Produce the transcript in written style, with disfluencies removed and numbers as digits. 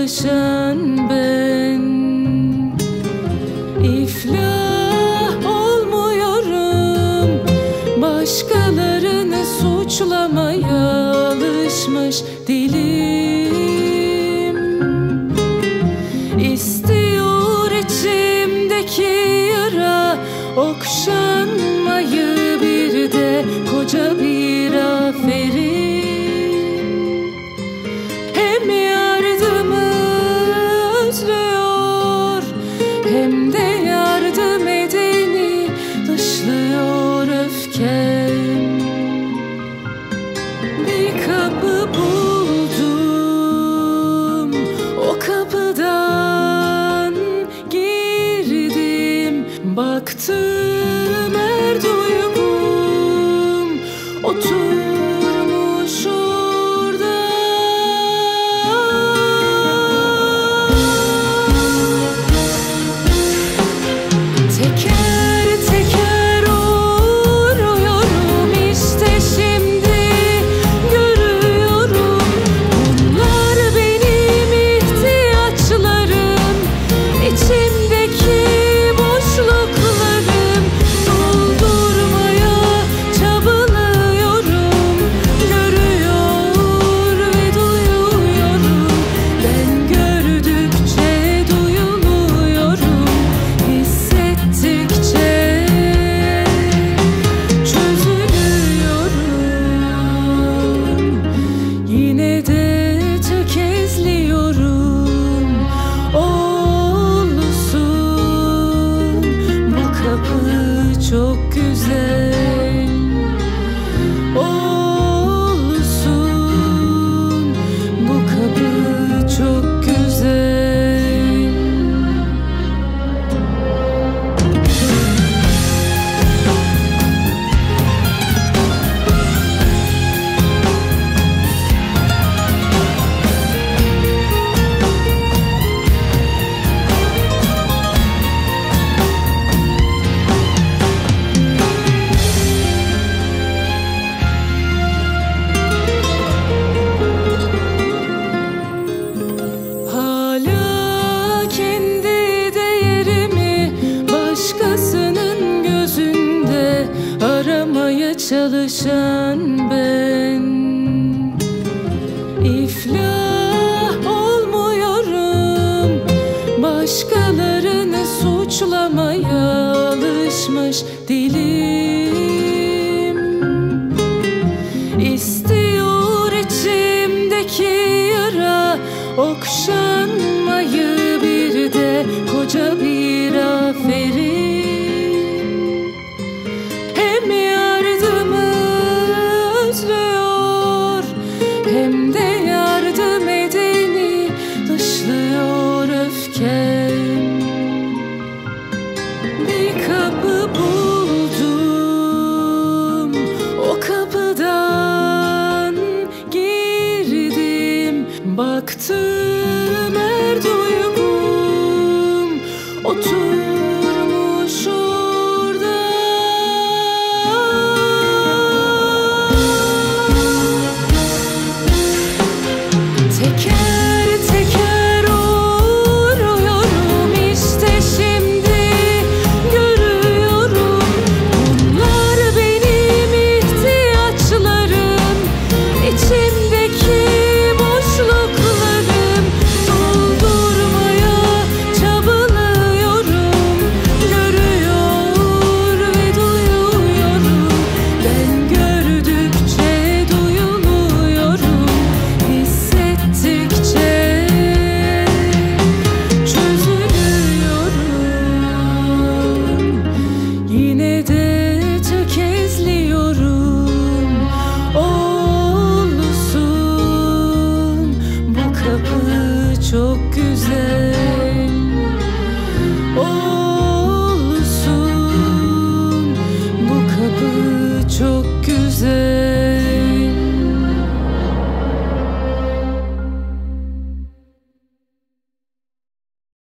çalışan ben. İflah olmuyorum, başkalarını suçlamaya alışmış dilim. İstiyor içimdeki yara okşanmayı, bir de koca bir aferin. Hem yardımı özlüyor, hem de yardım edeni dışlıyor öfkem. Bir kapı buldum, o kapıdan girdim. Baktım her duygum oturmuş orada. Teker teker uğruyorum, işte şimdi görüyorum. Bunlar benim ihtiyaçlarım, içimdeki boşluklarım. Doldurmaya çabalıyorum, görüyor ve duyuyorum. Ben gördükçe duyuluyorum, hissettikçe çözülüyorum. Yine de tökezliyorum. Olsun, bu kapı çok güzel. Olsun, bu kapı çok güzel. Hala kendi değerimi başkasının gözünde aramaya çalışan ben. İflah olmuyorum, başkalarını suçlamaya alışmış dilim. İstiyor içimdeki yara okşanmayı, bir de koca bir aferin. Hem yardımı özlüyor, hem de yardım edeni dışlıyor öfkem. Bir kapı buldum, o kapıdan girdim. Baktım her duygum otur